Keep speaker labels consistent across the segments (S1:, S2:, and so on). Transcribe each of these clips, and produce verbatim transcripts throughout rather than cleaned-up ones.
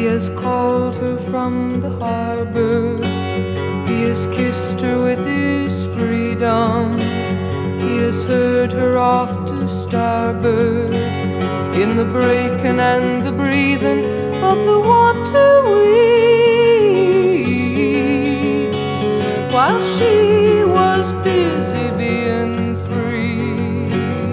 S1: has called her from the harbor. He has kissed her with his freedom. He has heard her off to starboard, in the breaking and the breathing of the water weeds, while she was busy being free.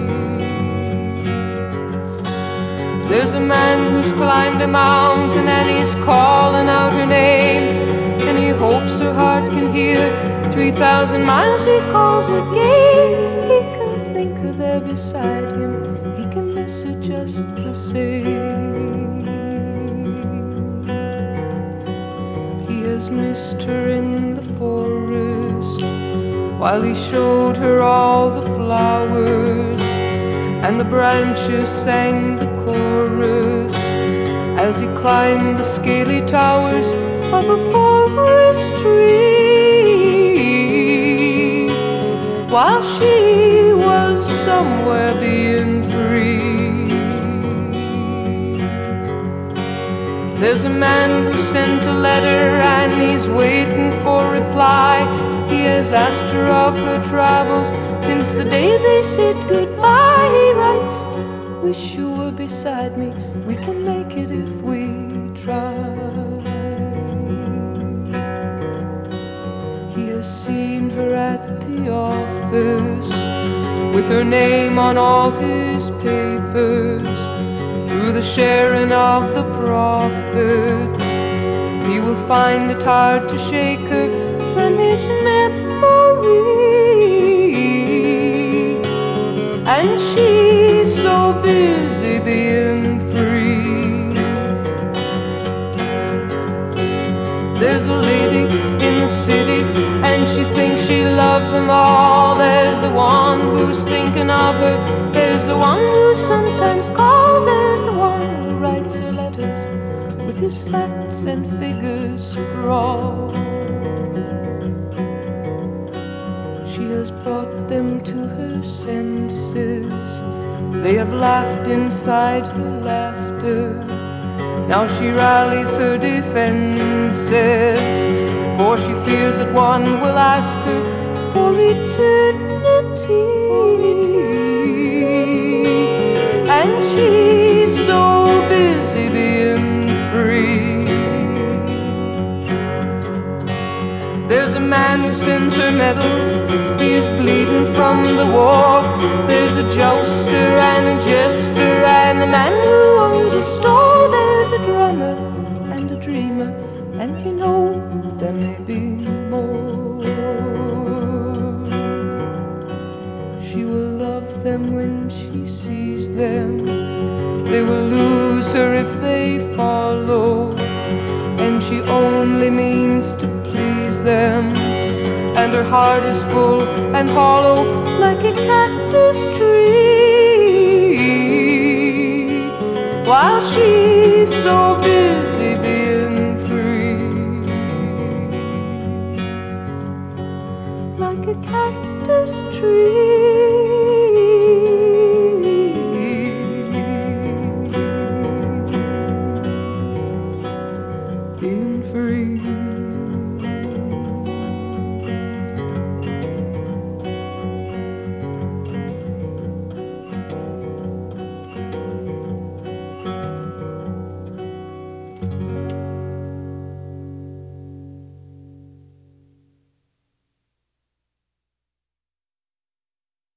S1: There's a man who's climbed a mountain and he's calling out her name, and he hopes her heart can hear. Three thousand miles he calls again. He can think her there beside him, he can miss her just the same. He has missed her in the forest, while he showed her all the flowers, and the branches sang the chorus as he climbed the scaly towers of a forest tree, while she was somewhere being free. There's a man who sent a letter and he's waiting for reply. He has asked her of her travels since the day they said goodbye. He writes, wish you were beside me, we can make it if we try. He has seen her at the office with her name on all his papers. Through the sharing of the profits, he will find it hard to shake her from his memory. And she's so busy being free. There's a lady in the city and she thinks she loves them all. There's the one who's thinking of her, there's the one who sometimes calls, there's the one who writes her letters with his facts and figures scrawled. She has brought them to her senses, they have laughed inside her laughter. Now she rallies her defenses, for she fears that one will ask her for eternity. And she's so busy being free. There's a man who sends her medals, he's bleeding from the war. There's a jouster and a jester and a man who owns a store. There's a drummer and a dreamer, and you know there may be more. She will love them when she sees them, they will lose her if they follow, and she only means to please them, and her heart is full and hollow like a cactus tree, while she's so busy being free. Like a cactus tree.